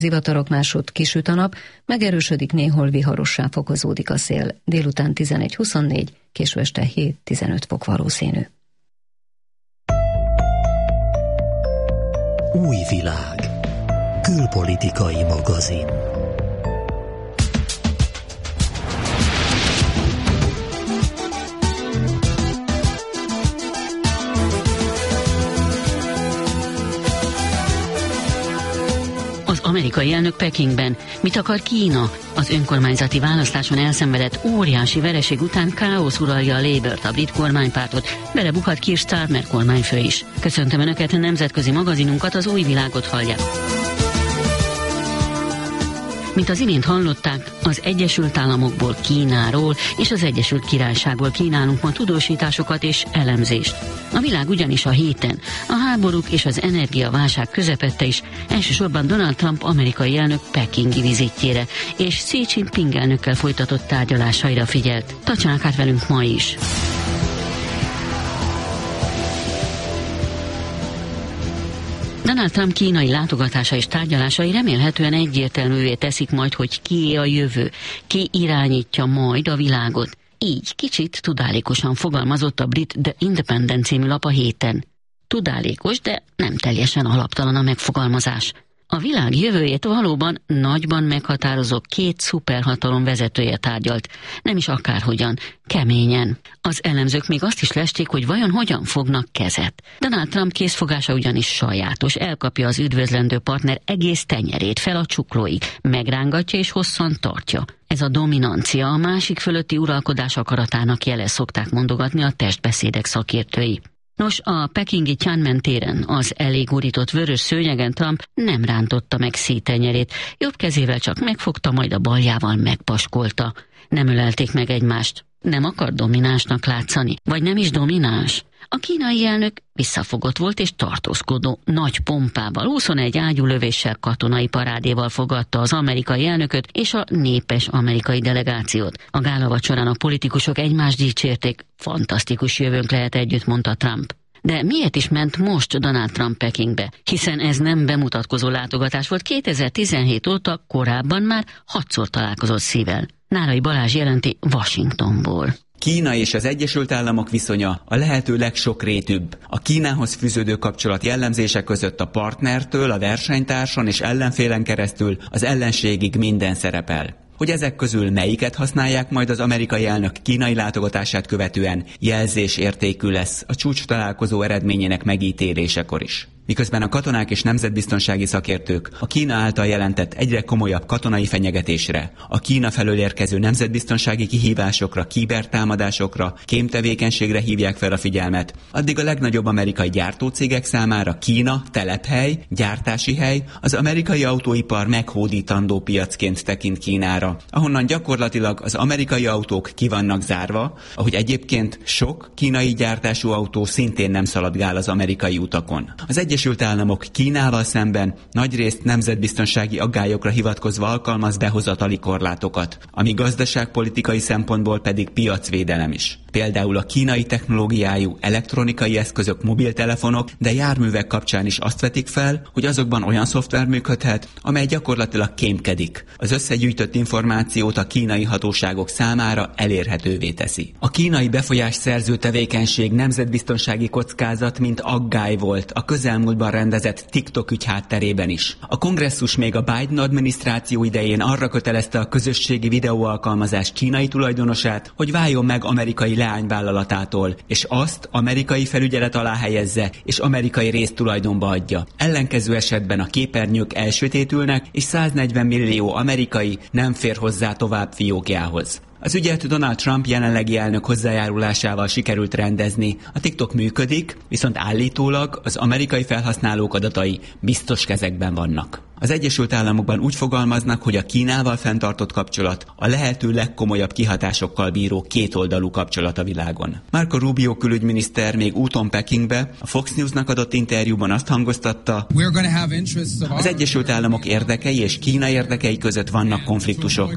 Zivatarok, másút kisüt a nap, megerősödik, néhol viharossá fokozódik a szél. Délután 11-24, késő este 7-15 fok valószínű. Új világ. Külpolitikai magazin. Az amerikai elnök Pekingben. Mit akar Kína? Az önkormányzati választáson elszenvedett óriási vereség után káosz uralja a Labourt, a brit kormánypártot. Belebukhat Keir Starmer kormányfő is. Köszöntöm Önöket, nemzetközi magazinunkat, az Új világot hallják. Mint az imént hallották, az Egyesült Államokból, Kínáról és az Egyesült Királyságból kínálunk ma tudósításokat és elemzést. A világ ugyanis a héten a háborúk és az energiaválság közepette is elsősorban Donald Trump amerikai elnök pekingi vizitjére és Xi Jinping elnökkel folytatott tárgyalásaira figyelt. Tartsanak át velünk ma is! Donald Trump kínai látogatása és tárgyalásai remélhetően egyértelművé teszik majd, hogy kié a jövő, ki irányítja majd a világot. Így kicsit tudálékosan fogalmazott a brit The Independent című lap a héten. Tudálékos, de nem teljesen alaptalan a megfogalmazás. A világ jövőjét valóban nagyban meghatározó két szuperhatalom vezetője tárgyalt, nem is akárhogyan, keményen. Az elemzők még azt is lesték, hogy vajon hogyan fognak kezet. Donald Trump készfogása ugyanis sajátos, elkapja az üdvözlendő partner egész tenyerét fel a csuklóig, megrángatja és hosszan tartja. Ez a dominancia, a másik fölötti uralkodás akaratának jele, szokták mondogatni a testbeszédek szakértői. Nos, a pekingi Tiananmen téren, az elég gurított vörös szőnyegen Trump nem rántotta meg Xi tenyerét, jobb kezével csak megfogta, majd a baljával megpaskolta. Nem ölelték meg egymást. Nem akar dominánsnak látszani, vagy nem is domináns. A kínai elnök visszafogott volt és tartózkodó, nagy pompával, 21 ágyúlövéssel, katonai parádéval fogadta az amerikai elnököt és a népes amerikai delegációt. A gálavacsorán a politikusok egymást dicsérték, fantasztikus jövőnk lehet együtt, mondta Trump. De miért is ment most Donald Trump Pekingbe? Hiszen ez nem bemutatkozó látogatás volt, 2017 óta korábban már 6-szor találkozott Xivel. Nárai Balázs jelenti Washingtonból. Kína és az Egyesült Államok viszonya a lehető legsokrétűbb. A Kínához fűződő kapcsolat jellemzése között a partnertől, a versenytárson és ellenfélen keresztül az ellenségig minden szerepel. Hogy ezek közül melyiket használják majd az amerikai elnök kínai látogatását követően, jelzésértékű lesz a csúcs találkozó eredményének megítélésekor is. Miközben a katonák és nemzetbiztonsági szakértők a Kína által jelentett egyre komolyabb katonai fenyegetésre, a Kína felől érkező nemzetbiztonsági kihívásokra, kibertámadásokra, kémtevékenységre hívják fel a figyelmet, addig a legnagyobb amerikai gyártócégek számára Kína telephely, gyártási hely, az amerikai autóipar meghódítandó piacként tekint Kínára, ahonnan gyakorlatilag az amerikai autók ki vannak zárva, ahogy egyébként sok kínai gyártású autó szintén nem szaladgál az amerikai utakon. Az Egyesült Államok Kínával szemben nagyrészt nemzetbiztonsági aggályokra hivatkozva alkalmaz behozatali korlátokat, ami gazdaságpolitikai szempontból pedig piacvédelem is. Például a kínai technológiájú elektronikai eszközök, mobiltelefonok, de járművek kapcsán is azt vetik fel, hogy azokban olyan szoftver működhet, amely gyakorlatilag kémkedik. Az összegyűjtött információt a kínai hatóságok számára elérhetővé teszi. A kínai befolyásszerző tevékenység nemzetbiztonsági kockázat, mint aggály volt a közelmúltban rendezett TikTok ügy hátterében is. A kongresszus még a Biden adminisztráció idején arra kötelezte a közösségi videóalkalmazás kínai tulajdonosát, hogy váljon meg amerikai leányvállalatától, és azt amerikai felügyelet alá helyezze, és amerikai résztulajdonba adja. Ellenkező esetben a képernyők elsötétülnek, és 140 millió amerikai nem fér hozzá tovább fiókjához. Az ügyet Donald Trump jelenlegi elnök hozzájárulásával sikerült rendezni. A TikTok működik, viszont állítólag az amerikai felhasználók adatai biztos kezekben vannak. Az Egyesült Államokban úgy fogalmaznak, hogy a Kínával fenntartott kapcsolat a lehető legkomolyabb kihatásokkal bíró kétoldalú kapcsolat a világon. Marco Rubio külügyminiszter még úton Pekingbe a Fox News-nak adott interjúban azt hangoztatta, az Egyesült Államok érdekei és Kína érdekei között vannak konfliktusok.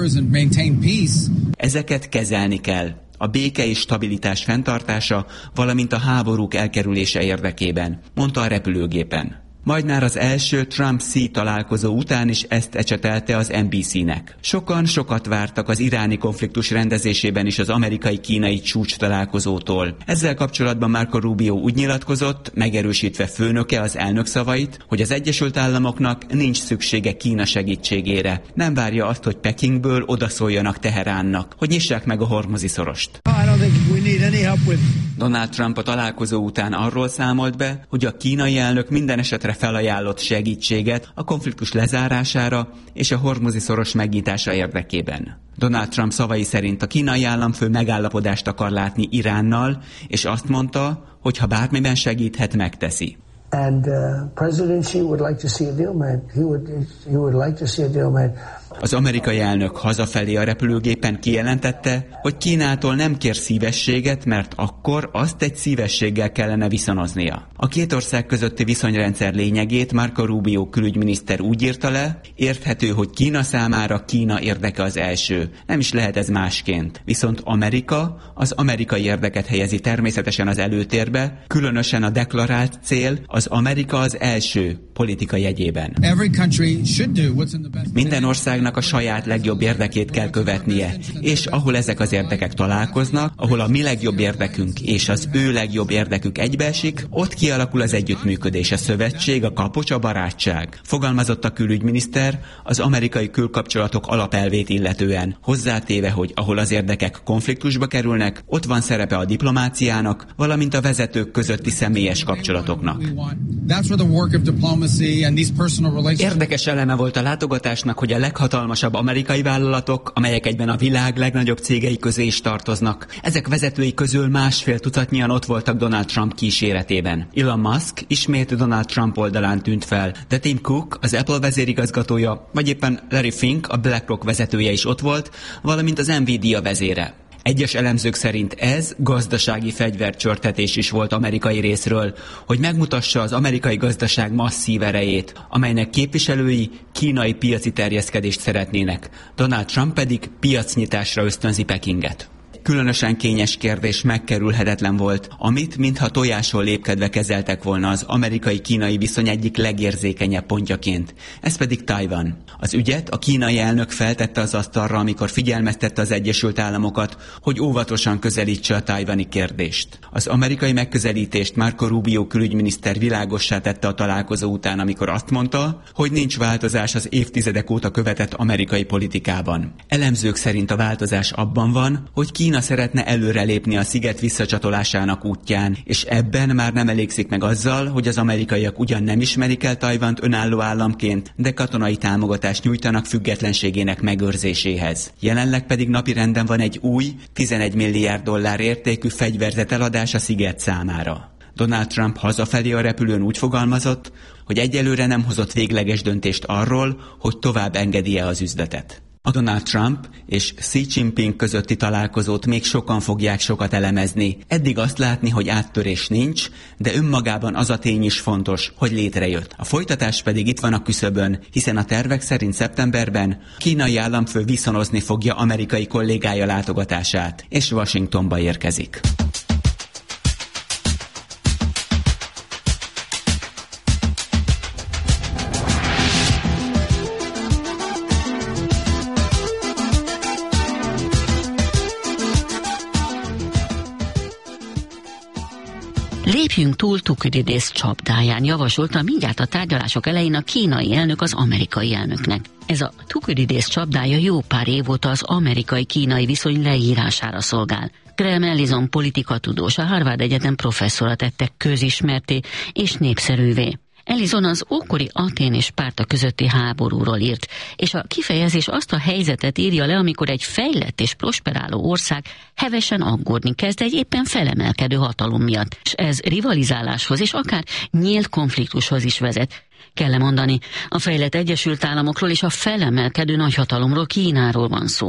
Ezeket kezelni kell. A béke és stabilitás fenntartása, valamint a háborúk elkerülése érdekében, mondta a repülőgépen. Majd már az első Trump-Xi találkozó után is ezt ecsetelte az NBC-nek. Sokan sokat vártak az iráni konfliktus rendezésében is az amerikai-kínai csúcs találkozótól. Ezzel kapcsolatban Marco Rubio úgy nyilatkozott, megerősítve főnöke az elnök szavait, hogy az Egyesült Államoknak nincs szüksége Kína segítségére. Nem várja azt, hogy Pekingből odaszóljanak Teheránnak, hogy nyissák meg a Hormuzi szorost. Donald Trump a találkozó után arról számolt be, hogy a kínai elnök minden esetre felajánlott segítséget a konfliktus lezárására és a Hormuzi szoros megnyitása érdekében. Donald Trump szavai szerint a kínai államfő megállapodást akar látni Iránnal, és azt mondta, hogy ha bármiben segíthet, megteszi. And President Xi would like to see a deal made. He would like to see a deal made. Az amerikai elnök hazafelé a repülőgépen kijelentette, hogy Kínától nem kér szívességet, mert akkor azt egy szívességgel kellene viszonoznia. A két ország közötti viszonyrendszer lényegét Marco Rubio külügyminiszter úgy írta le, érthető, hogy Kína számára Kína érdeke az első. Nem is lehet ez másként. Viszont Amerika az amerikai érdeket helyezi természetesen az előtérbe, különösen a deklarált cél, az Amerika az első politika jegyében. Minden országnak a saját legjobb érdekét kell követnie, és ahol ezek az érdekek találkoznak, ahol a mi legjobb érdekünk és az ő legjobb érdekük egybeesik, ott kialakul az együttműködés, a szövetség, a kapocs, a barátság. Fogalmazott a külügyminiszter az amerikai külkapcsolatok alapelvét illetően, hozzátéve, hogy ahol az érdekek konfliktusba kerülnek, ott van szerepe a diplomáciának, valamint a vezetők közötti személyes kapcsolatoknak. Érdekes eleme volt a látogatásnak, hogy a leghatalmasabb amerikai vállalatok, amelyek egyben a világ legnagyobb cégei közé is tartoznak. Ezek vezetői közül 1,5 tucatnyian ott voltak Donald Trump kíséretében. Elon Musk ismét Donald Trump oldalán tűnt fel, de Tim Cook, az Apple vezérigazgatója, vagy éppen Larry Fink, a BlackRock vezetője is ott volt, valamint az Nvidia vezére. Egyes elemzők szerint ez gazdasági fegyvercsörtetés is volt amerikai részről, hogy megmutassa az amerikai gazdaság masszív erejét, amelynek képviselői kínai piaci terjeszkedést szeretnének. Donald Trump pedig piacnyitásra ösztönzi Pekinget. Különösen kényes kérdés megkerülhetetlen volt, amit mintha tojáson lépkedve kezeltek volna az amerikai-kínai viszony egyik legérzékenyebb pontjaként. Ez pedig Tajvan. Az ügyet a kínai elnök feltette az asztalra, amikor figyelmeztette az Egyesült Államokat, hogy óvatosan közelítse a tajvani kérdést. Az amerikai megközelítést Marco Rubio külügyminiszter világossá tette a találkozó után, amikor azt mondta, hogy nincs változás az évtizedek óta követett amerikai politikában. Elemzők szerint a változás abban van, hogy Kína szeretne előrelépni a sziget visszacsatolásának útján, és ebben már nem elégszik meg azzal, hogy az amerikaiak ugyan nem ismerik el Tajvant önálló államként, de katonai támogatást nyújtanak függetlenségének megőrzéséhez. Jelenleg pedig napirenden van egy új, $11 milliárd értékű fegyverzet eladás a sziget számára. Donald Trump hazafelé a repülőn úgy fogalmazott, hogy egyelőre nem hozott végleges döntést arról, hogy tovább engedi-e az üzletet. A Donald Trump és Xi Jinping közötti találkozót még sokan fogják sokat elemezni. Eddig azt látni, hogy áttörés nincs, de önmagában az a tény is fontos, hogy létrejött. A folytatás pedig itt van a küszöbön, hiszen a tervek szerint szeptemberben kínai államfő viszonozni fogja amerikai kollégája látogatását, és Washingtonba érkezik. Lépjünk túl Thukydides csapdáján, javasolta mindjárt a tárgyalások elején a kínai elnök az amerikai elnöknek. Ez a Thukydides csapdája jó pár év óta az amerikai-kínai viszony leírására szolgál. Graham Allison politikatudós, a Harvard Egyetem professzora tette közismerté és népszerűvé. Allison az ókori Atén és Spárta közötti háborúról írt, és a kifejezés azt a helyzetet írja le, amikor egy fejlett és prosperáló ország hevesen aggódni kezd egy éppen felemelkedő hatalom miatt, és ez rivalizáláshoz és akár nyílt konfliktushoz is vezet. Kell mondani, a fejlett Egyesült Államokról és a felemelkedő nagyhatalomról, Kínáról van szó.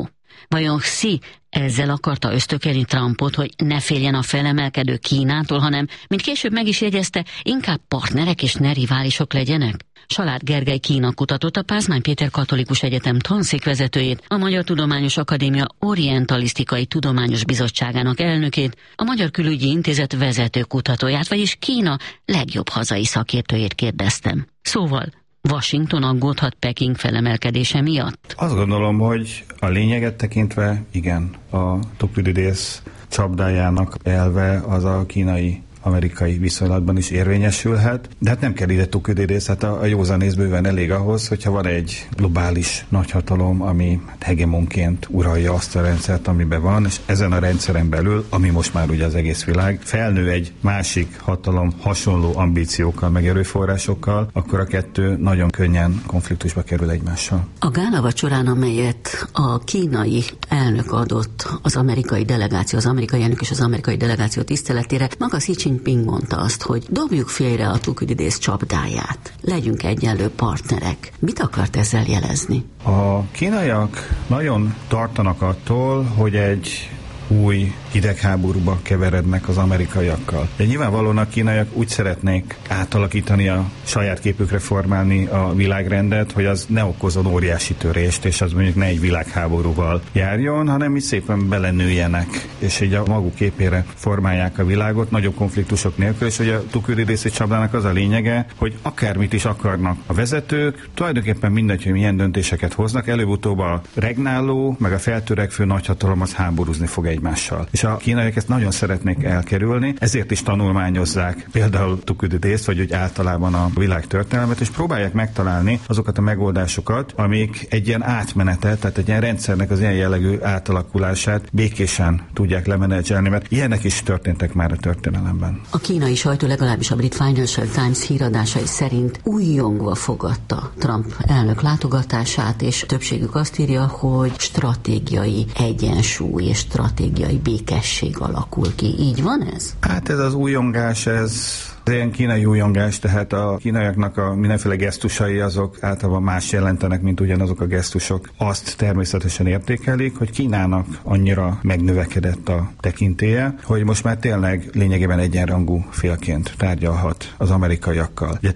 Vajon Xi ezzel akarta ösztökélni Trumpot, hogy ne féljen a felemelkedő Kínától, hanem, mint később meg is jegyezte, inkább partnerek és ne riválisok legyenek? Salád Gergely Kína kutatott, a Pázmány Péter Katolikus Egyetem tanszékvezetőjét, a Magyar Tudományos Akadémia Orientalisztikai Tudományos Bizottságának elnökét, a Magyar Külügyi Intézet vezető kutatóját, vagyis Kína legjobb hazai szakértőjét kérdeztem. Szóval Washington aggódhat Peking felemelkedése miatt? Azt gondolom, hogy a lényeget tekintve igen, a Thukydides csapdájának elve az a kínai-amerikai viszonylatban is érvényesülhet, de hát nem kell ide Thukydides, hát a józanész bőven elég ahhoz, hogyha van egy globális nagyhatalom, ami hegemonként uralja azt a rendszert, amiben van, és ezen a rendszeren belül, ami most már ugye az egész világ, felnő egy másik hatalom hasonló ambíciókkal, meg erőforrásokkal, akkor a kettő nagyon könnyen konfliktusba kerül egymással. A gálavacsora, amelyet a kínai elnök adott az amerikai delegáció, az amerikai elnök és az amerikai delegáció tiszteletére, maga Xi Jinping mondta azt, hogy dobjuk félre a Thukydides csapdáját, legyünk egyenlő partnerek. Mit akart ezzel jelezni? A kínaiak nagyon tartanak attól, hogy egy új hidegháborúba keverednek az amerikaiakkal. De nyilvánvalóan a kínaiak úgy szeretnék átalakítani, a saját képükre formálni a világrendet, hogy az ne okozzon óriási törést, és az mondjuk ne egy világháborúval járjon, hanem így szépen belenőjenek, és így a maguk képére formálják a világot, nagyobb konfliktusok nélkül, és hogy a Thukydides csapdának az a lényege, hogy akármit is akarnak a vezetők, tulajdonképpen mindegy, hogy milyen döntéseket hoznak, előbb-utóbb a regnáló, meg a feltörekvő nagyhatalom az háborúzni fog egymással. És a kínaiak ezt nagyon szeretnék elkerülni, ezért is tanulmányozzák például Thukydides, vagy úgy általában a világ történelmet, és próbálják megtalálni azokat a megoldásokat, amik egy ilyen átmenetet, tehát egy ilyen rendszernek az ilyen jellegű átalakulását békésen tudják lemenedzselni, mert ilyenek is történtek már a történelemben. A kínai sajtó, legalábbis a brit Financial Times híradásai szerint újjongva fogadta Trump elnök látogatását, és többségük azt írja, hogy stratégiai egyensúly és stratégiai békesség alakul ki. Így van ez? Hát ez az újongás, ez ilyen kínai újongás, tehát a kínaiaknak a mindenféle gesztusai azok általában más jelentenek, mint ugyanazok a gesztusok. Azt természetesen értékelik, hogy Kínának annyira megnövekedett a tekintélye, hogy most már tényleg lényegében egyenrangú félként tárgyalhat az amerikaiakkal. Ugye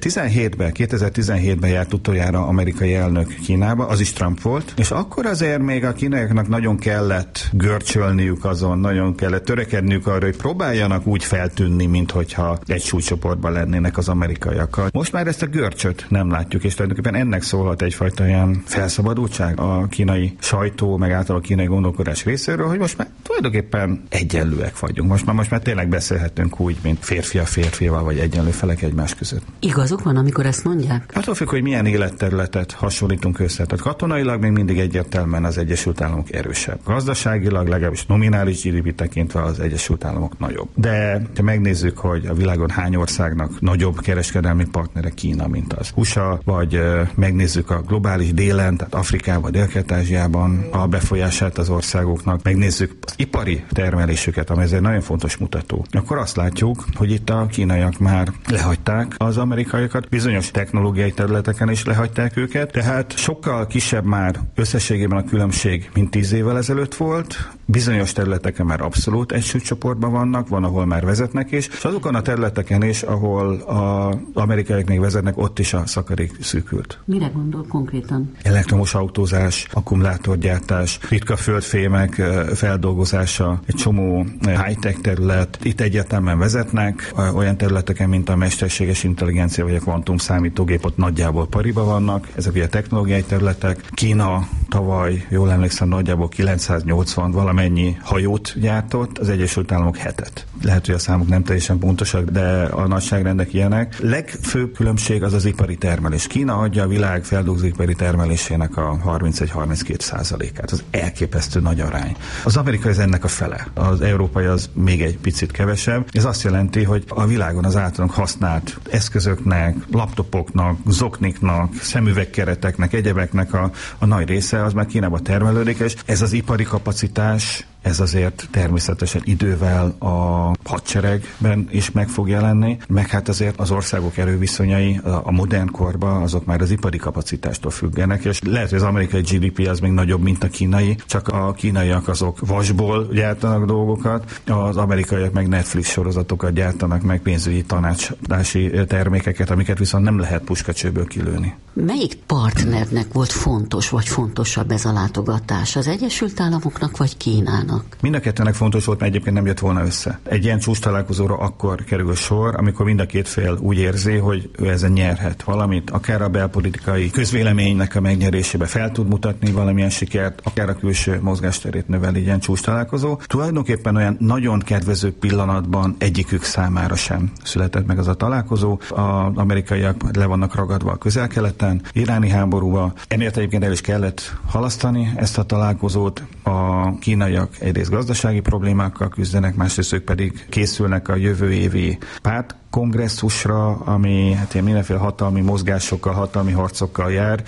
2017-ben járt utoljára amerikai elnök Kínába, az is Trump volt, és akkor azért még a kínaiaknak nagyon kellett görcsölniük azon, nagyon kellett törekedniük arra, hogy próbáljanak úgy feltűnni, minthogyha egy súlycsoportban lennének az amerikaiakkal. Most már ezt a görcsöt nem látjuk, és tulajdonképpen ennek szólhat egyfajta ilyen felszabadultság a kínai sajtó, meg általában a kínai gondolkodás részéről, hogy most már tulajdonképpen egyenlőek vagyunk. Most már tényleg beszélhetünk úgy, mint férfi a férfival, vagy egyenlő felek egymás között. Igazuk van, amikor ezt mondják? Attól függ, hogy milyen életterületet hasonlítunk össze. Tehát katonailag még mindig egyértelműen az Egyesült Államok erősebb. Gazdaságilag, legalábbis nominális GDP tekintve az Egyesült Államok nagyobb. De ha megnézzük, hogy a világon hány országnak nagyobb kereskedelmi partnere Kína, mint az USA, vagy megnézzük a globális délen, tehát Afrikában, Dél-Kelet-Ázsiában a befolyását az országoknak, megnézzük az ipari termelésüket, ami ez egy nagyon fontos mutató, akkor azt látjuk, hogy itt a kínaiak már lehagyták az amerikaiakat, bizonyos technológiai területeken is lehagyták őket, tehát sokkal kisebb már összességében a különbség, mint 10 évvel ezelőtt volt, bizonyos területeken már abszolút egy súlycsoportban vannak, van, ahol már vezetnek is, és azokon a területeken is, ahol az amerikaiak még vezetnek, ott is a szakadék szűkült. Mire gondol konkrétan? Elektromos autózás, akkumulátorgyártás, ritka földfémek feldolgozása, egy csomó high-tech terület. Itt egyértelműen vezetnek, olyan területeken, mint a mesterséges intelligencia vagy a kvantum számítógép, ott nagyjából pariba vannak. Ezek ugye technológiai területek. Kína tavaly, jól emlékszem, nagyjából 980 valamennyi hajót gyártott, az Egyesült Államok 7-et. Lehet, hogy a számok nem teljesen pontosak, de a nagyságrendek ilyenek. Legfőbb különbség az az ipari termelés. Kína adja a világ feldolgozóipari termelésének a 31-32%-át. Az elképesztő nagy arány. Az amerikai az ennek a fele. Az európai az még egy picit kevesebb. Ez azt jelenti, hogy a világon az általunk használt eszközöknek, laptopoknak, zokniknak, szemüvegkereteknek, egyebeknek a nagy része az már Kínában termelődik, és ez az ipari kapacitás, ez azért természetesen idővel a hadseregben is meg fog jelenni, tenni, meg hát azért az országok erőviszonyai a modern korban azok már az ipari kapacitástól függenek, és lehet, hogy az amerikai GDP az még nagyobb, mint a kínai, csak a kínaiak azok vasból gyártanak dolgokat, az amerikaiak meg Netflix sorozatokat gyártanak, meg pénzügyi tanácsadási termékeket, amiket viszont nem lehet puskacsőből kilőni. Melyik partnernek volt fontos, vagy fontosabb ez a látogatás? Az Egyesült Államoknak, vagy Kínának? Mind a kettőnek fontos volt, mert egyébként nem jött volna össze. Egy ilyen csúcs találkozóra akkor kerül sor, amikor mind a két fél úgy érzi, hogy ő ezen nyerhet valamit, akár a belpolitikai közvéleménynek a megnyerésébe fel tud mutatni valamilyen sikert, akár a külső mozgásterét növeli ilyen csúcs találkozó. Tulajdonképpen olyan nagyon kedvező pillanatban egyikük számára sem született meg az a találkozó. Az amerikaiak le vannak ragadva a Közel-Keleten, iráni háborúba. Emiatt egyébként el is kellett halasztani ezt a találkozót. A kínaiak egyrészt gazdasági problémákkal küzdenek, másrészt ők pedig készülnek a jövő évi pártkongresszus-ra, ami hát ilyen mindenféle hatalmi mozgásokkal, hatalmi harcokkal jár.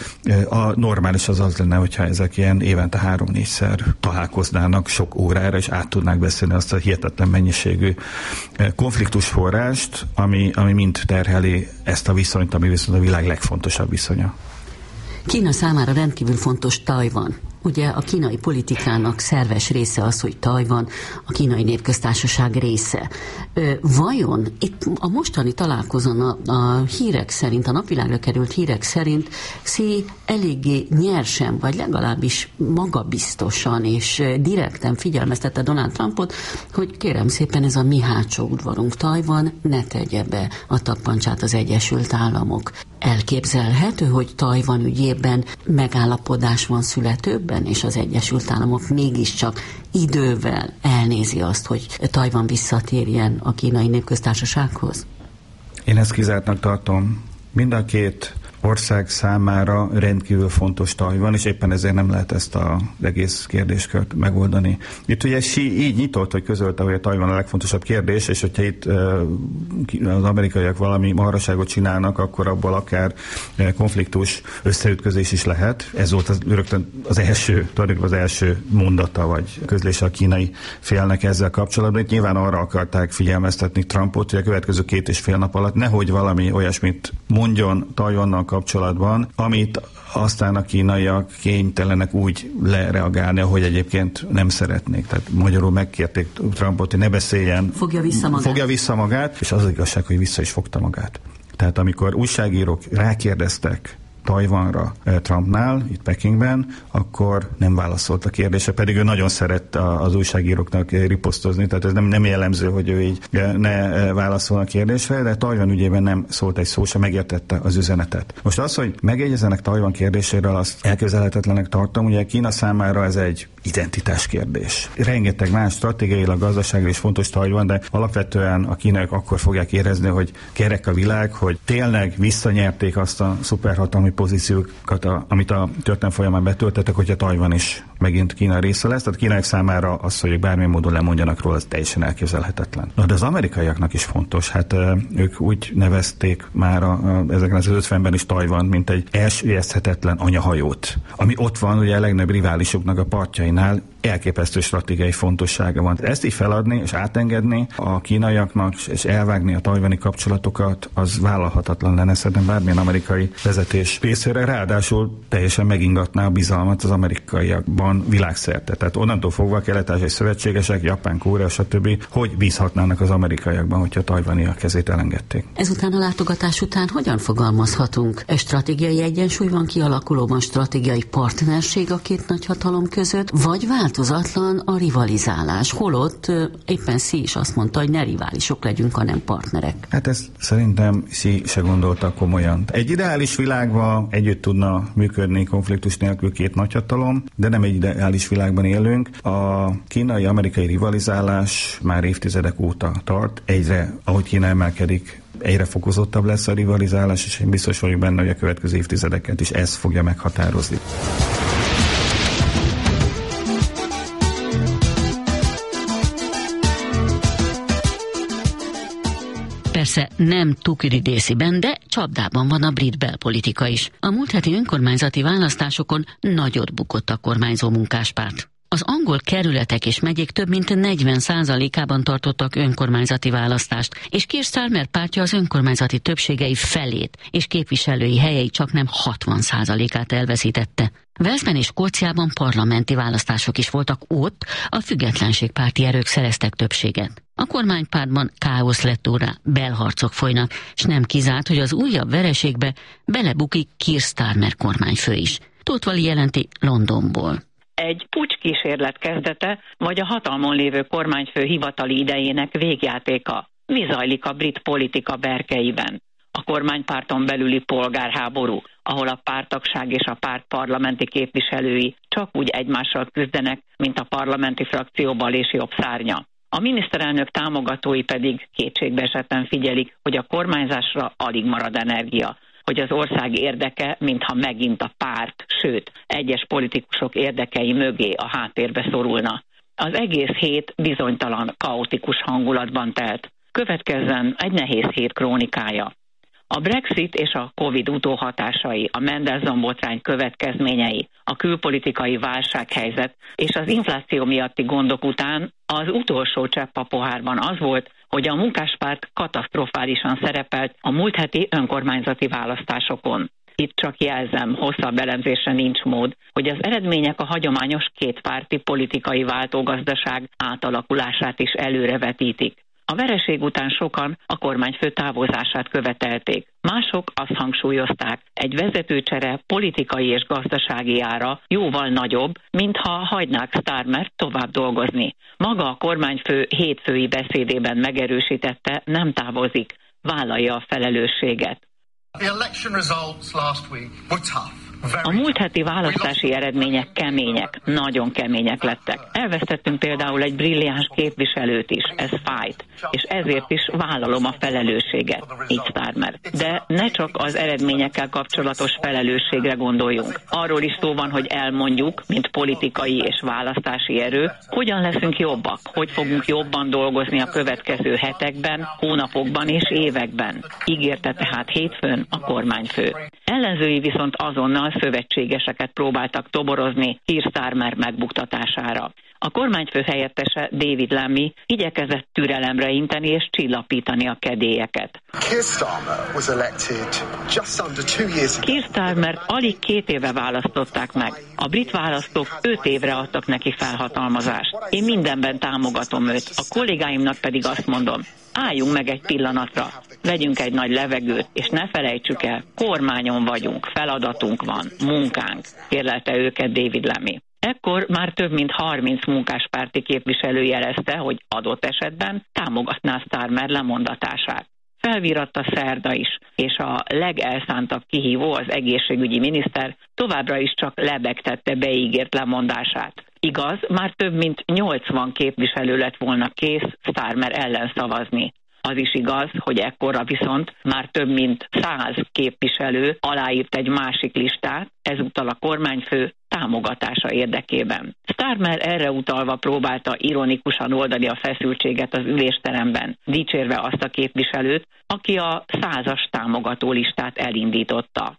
A normális az lenne, hogyha ezek ilyen évente 3-4-szer találkoznának sok órára, és át tudnák beszélni azt a hihetetlen mennyiségű konfliktusforrást, ami mind terheli ezt a viszonyt, ami viszont a világ legfontosabb viszonya. Kína számára rendkívül fontos Tajvan. Ugye a kínai politikának szerves része az, hogy Tajvan a Kínai Népköztársaság része. Vajon itt a mostani találkozón a hírek szerint, a napvilágra került hírek szerint Xi eléggé nyersen, vagy legalábbis magabiztosan és direkten figyelmeztette Donald Trumpot, hogy kérem szépen, ez a mi hátsó udvarunk Tajvan, ne tegye be a tappancsát az Egyesült Államok. Elképzelhető, hogy Tajvan ügyében megállapodás van születőbben, és az Egyesült Államok mégiscsak idővel elnézi azt, hogy Tajvan visszatérjen a Kínai Népköztársasághoz? Én ezt kizártnak tartom. Mind a két ország számára rendkívül fontos Tajvan, és éppen ezért nem lehet ezt az egész kérdéskört megoldani. Itt ugye Xi így nyitott, hogy közölte, hogy a Tajvan a legfontosabb kérdés, és hogyha itt az amerikaiak valami marhaságot csinálnak, akkor abból akár konfliktus, összeütközés is lehet. Ez volt rögtön az első mondata, vagy közlése a kínai félnek ezzel kapcsolatban. Itt nyilván arra akarták figyelmeztetni Trumpot, hogy a következő 2,5 nap alatt nehogy valami olyasmit mondjon Tajvannal kapcsolatban, amit aztán a kínaiak kénytelenek úgy lereagálni, ahogy egyébként nem szeretnék. Tehát magyarul megkérték Trumpot, hogy ne beszéljen. Fogja vissza magát, és az igazság, hogy vissza is fogta magát. Tehát amikor újságírók rákérdeztek Tajvanra Trumpnál, itt Pekingben, akkor nem válaszolt a kérdésre, pedig ő nagyon szeret az újságíróknak riposztozni, tehát ez nem jellemző, hogy ő így ne válaszol a kérdésre, de Tajvan ügyében nem szólt egy szó, sem megértette az üzenetet. Most az, hogy megjegyezzenek Tajvan kérdéséről, azt elképzelhetetlenek tartom, ugye Kína számára ez egy identitás kérdés. Rengeteg más stratégiailag, gazdaságilag is fontos Tajvan, de alapvetően a kínaiak akkor fogják érezni, hogy kerek a világ, hogy tényleg visszanyerték azt a szuperhatalmi pozíciókat, amit a történelem folyamán betöltettek, hogyha Tajvan is megint Kína része lesz. Tehát kínaiak számára az, hogy bármilyen módon lemondjanak róla, az teljesen elképzelhetetlen. De az amerikaiaknak is fontos. Hát ők úgy nevezték már 1950-ben is Tajvan, mint egy elsüllyeszthetetlen anyahajót, ami ott van ugye a legnagyobb riválisoknak a partjainál, elképesztő stratégiai fontossága van. Ezt így feladni és átengedni a kínaiaknak, és elvágni a tajvani kapcsolatokat, az vállalhatatlan lenne szerintem bármilyen amerikai vezetés részére, ráadásul teljesen megingatná a bizalmat az amerikaiakban világszerte. Tehát onnantól fogva a kelet-ázsiai szövetségesek, Japán, Korea, stb., hogy bízhatnának az amerikaiakban, hogyha a tajvaniak kezét elengedték. Ezután a látogatás után hogyan fogalmazhatunk? Stratégiai egyensúly van kialakulóban, stratégiai partnerség a két nagyhatalom között, vagy változatlan a rivalizálás? Holott éppen Xi is azt mondta, hogy ne riválisok legyünk, hanem partnerek. Hát ezt szerintem Xi se gondolta komolyan. Egy ideális világban együtt tudna működni konfliktus nélkül két nagyhatalom, de nem egy ideális világban élünk. A kínai-amerikai rivalizálás már évtizedek óta tart. Egyre, ahogy Kína emelkedik, egyre fokozottabb lesz a rivalizálás, és én biztos vagyok benne, hogy a következő évtizedeket is ez fogja meghatározni. Persze nem Thukydides-ben, de csapdában van a brit belpolitika is. A múlt heti önkormányzati választásokon nagyot bukott a kormányzó munkáspárt. Az angol kerületek és megyék több mint 40%-ában tartottak önkormányzati választást, és Keir Starmer pártja az önkormányzati többségei felét, és képviselői helyei csaknem 60%-át elveszítette. Walesben és Skóciában parlamenti választások is voltak, ott a függetlenségpárti erők szereztek többséget. A kormánypártban káosz lett úrrá, belharcok folynak, és nem kizárt, hogy az újabb vereségbe belebukik Keir Starmer kormányfő is. Tóth Vali jelenti Londonból. Egy pucskísérlet kezdete, vagy a hatalmon lévő kormányfő hivatali idejének végjátéka. Mi zajlik a brit politika berkeiben? A kormánypárton belüli polgárháború, ahol a párttagság és a párt parlamenti képviselői csak úgy egymással küzdenek, mint a parlamenti frakció bal és jobb szárnya. A miniszterelnök támogatói pedig kétségbeesetten figyelik, hogy a kormányzásra alig marad energia, hogy az ország érdeke, mintha megint a párt, sőt, egyes politikusok érdekei mögé a háttérbe szorulna. Az egész hét bizonytalan, kaotikus hangulatban telt. Következzen egy nehéz hét krónikája. A Brexit és a Covid utóhatásai, a Mendelssohn botrány következményei, a külpolitikai válsághelyzet és az infláció miatti gondok után az utolsó csepp a pohárban az volt, hogy a munkáspárt katasztrofálisan szerepelt a múlt heti önkormányzati választásokon. Itt csak jelzem, hosszabb elemzésre nincs mód, hogy az eredmények a hagyományos kétpárti politikai váltógazdaság átalakulását is előrevetítik. A vereség után sokan a kormányfő távozását követelték. Mások azt hangsúlyozták, egy vezetőcsere politikai és gazdasági ára jóval nagyobb, mintha hagynák Starmert tovább dolgozni. Maga a kormányfő hétfői beszédében megerősítette, nem távozik, vállalja a felelősséget. A múlt heti választási eredmények kemények, nagyon kemények lettek. Elvesztettünk például egy brilliáns képviselőt is, ez fájt, és ezért is vállalom a felelősséget, így Starmer. De ne csak az eredményekkel kapcsolatos felelősségre gondoljunk. Arról is szó van, hogy elmondjuk, mint politikai és választási erő, hogyan leszünk jobbak, hogy fogunk jobban dolgozni a következő hetekben, hónapokban és években. Ígérte tehát hétfőn a kormányfő. Ellenzői viszont azonnal szövetségeseket próbáltak toborozni Keir Starmer megbuktatására. A kormányfő helyettese David Lammy igyekezett türelemre inteni és csillapítani a kedélyeket. Keir Starmert alig 2 éve választották meg. A brit választók 5 évre adtak neki felhatalmazást. Én mindenben támogatom őt, a kollégáimnak pedig azt mondom, álljunk meg egy pillanatra, vegyünk egy nagy levegőt, és ne felejtsük el, kormányon vagyunk, feladatunk van, munkánk, kérlelte őket David Lammy. Ekkor már több mint 30 munkáspárti képviselő jelezte, hogy adott esetben támogatná Starmer lemondatását. Felvíratt a szerda is, és a legelszántabb kihívó, az egészségügyi miniszter továbbra is csak lebegtette beígért lemondását. Igaz, már több mint 80 képviselő lett volna kész Starmer ellen szavazni. Az is igaz, hogy ekkorra viszont már több mint 100 képviselő aláírt egy másik listát, ezúttal a kormányfő támogatása érdekében. Starmer erre utalva próbálta ironikusan oldani a feszültséget az ülésteremben, dicsérve azt a képviselőt, aki a 100-as támogató listát elindította.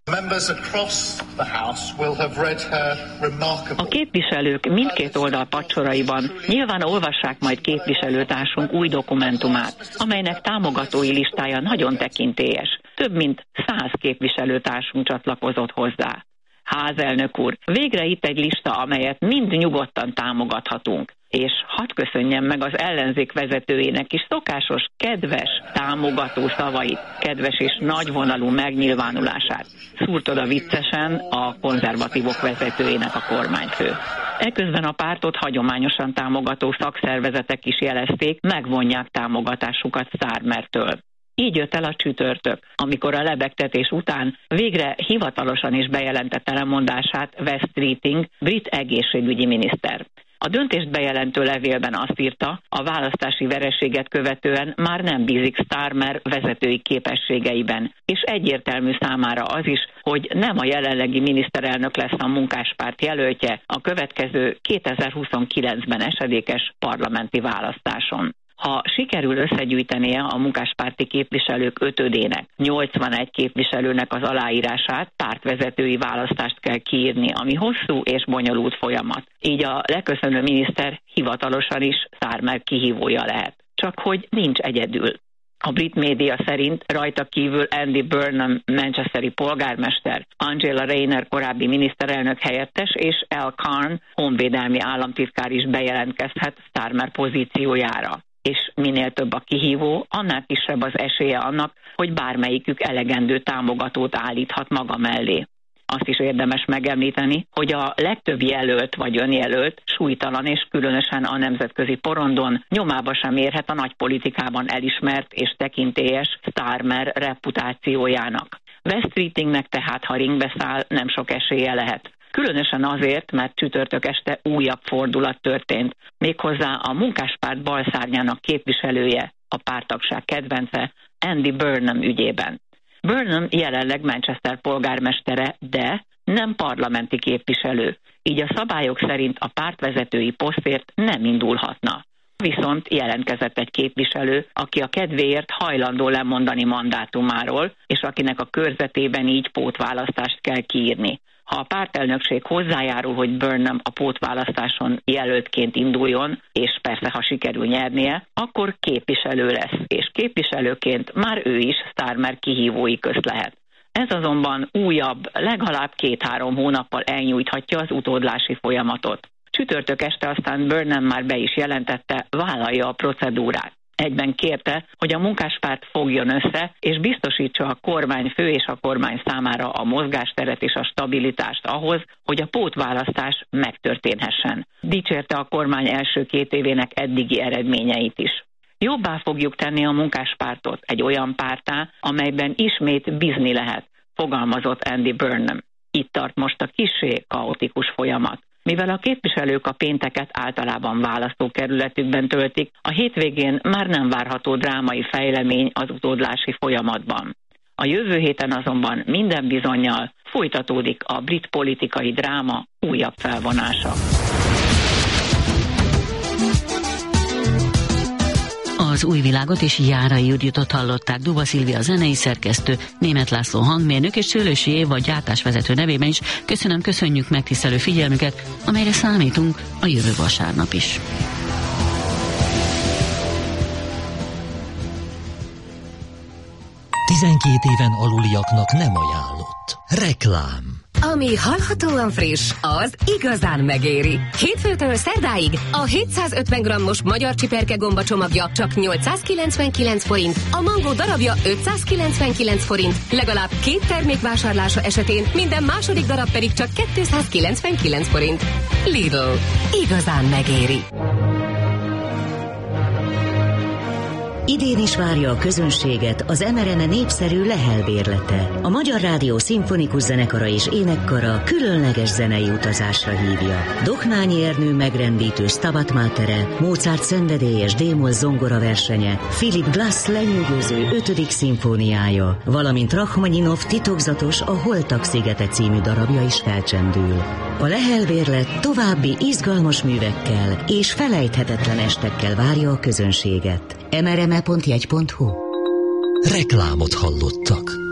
A képviselők mindkét oldal padsoraiban nyilván olvassák majd képviselőtársunk új dokumentumát, amelynek támogatói listája nagyon tekintélyes. Több mint 100 képviselőtársunk csatlakozott hozzá. Házelnök úr, végre itt egy lista, amelyet mind nyugodtan támogathatunk. És hadd köszönjem meg az ellenzék vezetőjének is szokásos, kedves, támogató szavait, kedves és nagyvonalú megnyilvánulását. Szúrt oda viccesen a konzervatívok vezetőjének a kormányfő. Eközben a pártot hagyományosan támogató szakszervezetek is jelezték, megvonják támogatásukat Starmertől. Így jött el a csütörtök, amikor a lebegtetés után végre hivatalosan is bejelentette lemondását Wes Streeting, brit egészségügyi miniszter. A döntést bejelentő levélben azt írta, a választási vereséget követően már nem bízik Starmer vezetői képességeiben, és egyértelmű számára az is, hogy nem a jelenlegi miniszterelnök lesz a munkáspárt jelöltje a következő 2029-ben esedékes parlamenti választáson. Ha sikerül összegyűjtenie a munkáspárti képviselők 5/5-ének, 81 képviselőnek az aláírását, pártvezetői választást kell kiírni, ami hosszú és bonyolult folyamat. Így a leköszönő miniszter hivatalosan is Starmer kihívója lehet. Csak hogy nincs egyedül. A brit média szerint rajta kívül Andy Burnham manchesteri polgármester, Angela Rayner korábbi miniszterelnök helyettes és Al Khan honvédelmi államtitkár is bejelentkezhet Starmer pozíciójára. És minél több a kihívó, annál kisebb az esélye annak, hogy bármelyikük elegendő támogatót állíthat maga mellé. Azt is érdemes megemlíteni, hogy a legtöbb jelölt vagy önjelölt súlytalan és különösen a nemzetközi porondon nyomába sem érhet a nagypolitikában elismert és tekintélyes Starmer reputációjának. West Keatingnek tehát, ha ringbe száll, nem sok esélye lehet. Különösen azért, mert csütörtök este újabb fordulat történt, méghozzá a munkáspárt balszárnyának képviselője, a párttagság kedvence Andy Burnham ügyében. Burnham jelenleg Manchester polgármestere, de nem parlamenti képviselő, így a szabályok szerint a pártvezetői posztért nem indulhatna. Viszont jelentkezett egy képviselő, aki a kedvéért hajlandó lemondani mandátumáról, és akinek a körzetében így pótválasztást kell kiírni. Ha a pártelnökség hozzájárul, hogy Burnham a pótválasztáson jelöltként induljon, és persze, ha sikerül nyernie, akkor képviselő lesz, és képviselőként már ő is Starmer kihívói közt lehet. Ez azonban újabb, legalább 2-3 hónappal elnyújthatja az utódlási folyamatot. Csütörtök este aztán Burnham már be is jelentette, vállalja a procedúrát. Egyben kérte, hogy a munkáspárt fogjon össze, és biztosítsa a kormányfő és a kormány számára a mozgásteret és a stabilitást ahhoz, hogy a pótválasztás megtörténhessen. Dicsérte a kormány első 2 évének eddigi eredményeit is. Jobbá fogjuk tenni a munkáspártot, egy olyan párttá, amelyben ismét bízni lehet, fogalmazott Andy Burnham. Itt tart most a kissé kaotikus folyamat. Mivel a képviselők a pénteket általában választókerületükben töltik, a hétvégén már nem várható drámai fejlemény az utódlási folyamatban. A jövő héten azonban minden bizonnyal folytatódik a brit politikai dráma újabb felvonása. Az Új Világot és Járai Juditot hallották. Duba Szilvia zenei szerkesztő, Németh László hangmérnök és Szőlősi Éva gyártásvezető nevében is köszönjük megtisztelő figyelmüket, amelyre számítunk a jövő vasárnap is. Éven aluliaknak nem ajánlott. Reklám. Ami hallhatóan friss, az igazán megéri. Hétfőtől szerdáig a 750 g-os magyar csiperke gomba csomagja csak 899 forint, a mangó darabja 599 forint, legalább 2 termék vásárlása esetén minden második darab pedig csak 299 forint. Lidl. Igazán megéri. Idén is várja a közönséget az MRN népszerű Lehel bérlete. A Magyar Rádió Szimfonikus Zenekara és Énekkara különleges zenei utazásra hívja. Dohnányi Ernő megrendítő Stabat Matere, Mozart szenvedélyes D-moll zongora versenye, Philip Glass lenyűgöző 5. szimfóniája, valamint Rachmaninov titokzatos A Holtak szigete című darabja is felcsendül. A Lehel bérlet további izgalmas művekkel és felejthetetlen estekkel várja a közönséget. mrme.jegy.hu. Reklámot hallottak.